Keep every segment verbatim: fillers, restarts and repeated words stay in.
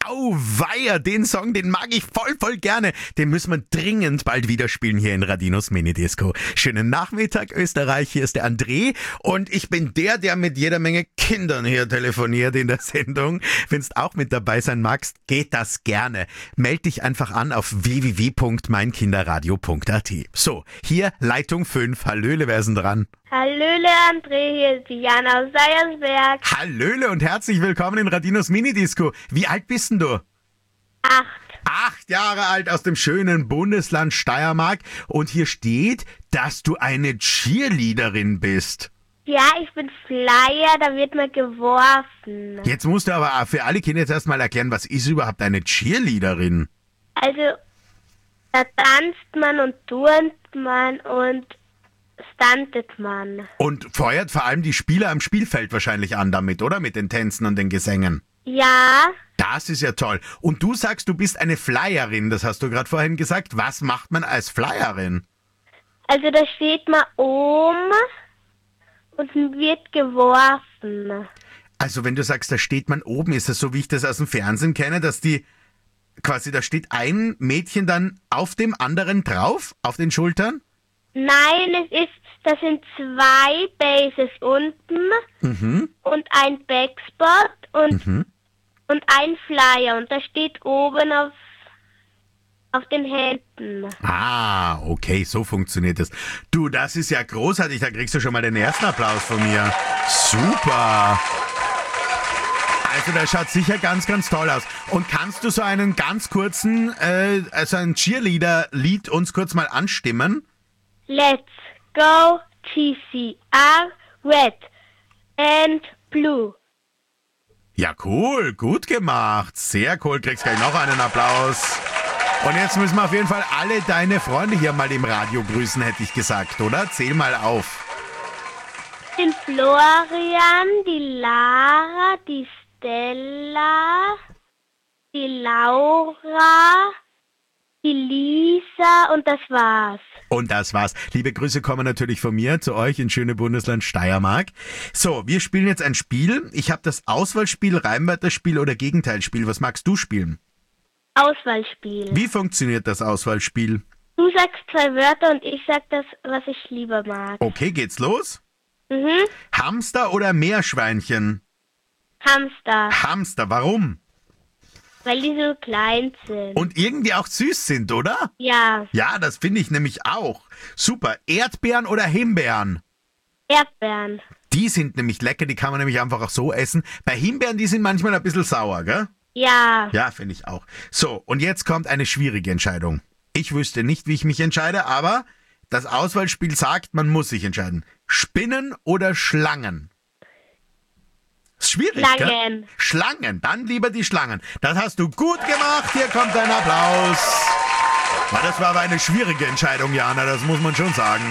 Auweia, den Song, den mag ich voll, voll gerne. Den müssen wir dringend bald wieder spielen hier in Radinos Minidisco. Schönen Nachmittag, Österreich. Hier ist der André und ich bin der, der mit jeder Menge Kindern hier telefoniert in der Sendung. Wenn du auch mit dabei sein magst, geht das gerne. Meld dich einfach an auf w w w punkt mein kinderradio punkt a t. So, hier Leitung fünf. Hallöle, wer ist denn dran? Hallöle André, hier ist die Jana aus Seiersberg. Hallöle und herzlich willkommen in Radinos Minidisco. Wie alt bist denn du? Acht. Acht Jahre alt aus dem schönen Bundesland Steiermark. Und hier steht, dass du eine Cheerleaderin bist. Ja, ich bin Flyer, da wird man geworfen. Jetzt musst du aber für alle Kinder jetzt erstmal erklären, was ist überhaupt eine Cheerleaderin? Also, da tanzt man und turnt man und stuntet man. Und feuert vor allem die Spieler am Spielfeld wahrscheinlich an damit, oder? Mit den Tänzen und den Gesängen. Ja, Das ist ja toll. Und du sagst, du bist eine Flyerin, das hast du gerade vorhin gesagt. Was macht man als Flyerin? also da steht man oben und wird geworfen. Also wenn du sagst, da steht man oben, ist das so, wie ich das aus dem Fernsehen kenne, dass die quasi, da steht ein Mädchen dann auf dem anderen drauf, auf den Schultern? Nein, es ist, das sind zwei Bases unten Mhm. und ein Backspot und, Mhm. und ein Flyer. Und da steht oben auf, auf den Händen. Ah, okay, so funktioniert das. Du, das ist ja großartig, da kriegst du schon mal den ersten Applaus von mir. Super. Also das schaut sicher ganz, ganz toll aus. Und kannst du so einen ganz kurzen, äh, also ein Cheerleader-Lied uns kurz mal anstimmen? Let's go T C R Red and Blue. Ja, cool, gut gemacht. Sehr cool, kriegst gleich noch einen Applaus. Und jetzt müssen wir auf jeden Fall alle deine Freunde hier mal im Radio grüßen, hätte ich gesagt, oder? Zähl mal auf. Den Florian, die Lara, die Stella, die Laura, die Lisa und das war's. Und das war's. Liebe Grüße kommen natürlich von mir zu euch in schöne Bundesland Steiermark. So, wir spielen jetzt ein Spiel. Ich habe das Auswahlspiel, Reimwörterspiel oder Gegenteilspiel. Was magst du spielen? Auswahlspiel. Wie funktioniert das Auswahlspiel? Du sagst zwei Wörter und ich sag das, was ich lieber mag. Okay, geht's los? Mhm. Hamster oder Meerschweinchen? Hamster, Hamster, warum? weil die so klein sind. Und irgendwie auch süß sind, oder? Ja, Ja, das finde ich nämlich auch. Super. Erdbeeren oder Himbeeren? Erdbeeren. Die sind nämlich lecker, die kann man nämlich einfach auch so essen. Bei Himbeeren, die sind manchmal ein bisschen sauer, gell? Ja, Ja, finde ich auch. So, und jetzt kommt eine schwierige Entscheidung. Ich wüsste nicht, wie ich mich entscheide, aber das Auswahlspiel sagt, man muss sich entscheiden. Spinnen oder Schlangen? Ist schwierig, Schlangen. Gell? Schlangen, dann lieber die Schlangen. Das hast du gut gemacht, hier kommt ein Applaus. Aber das war aber eine schwierige Entscheidung, Jana, das muss man schon sagen.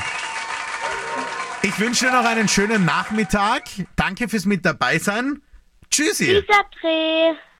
Ich wünsche dir noch einen schönen Nachmittag. Danke fürs mit dabei sein. Tschüssi. dieser Dreh.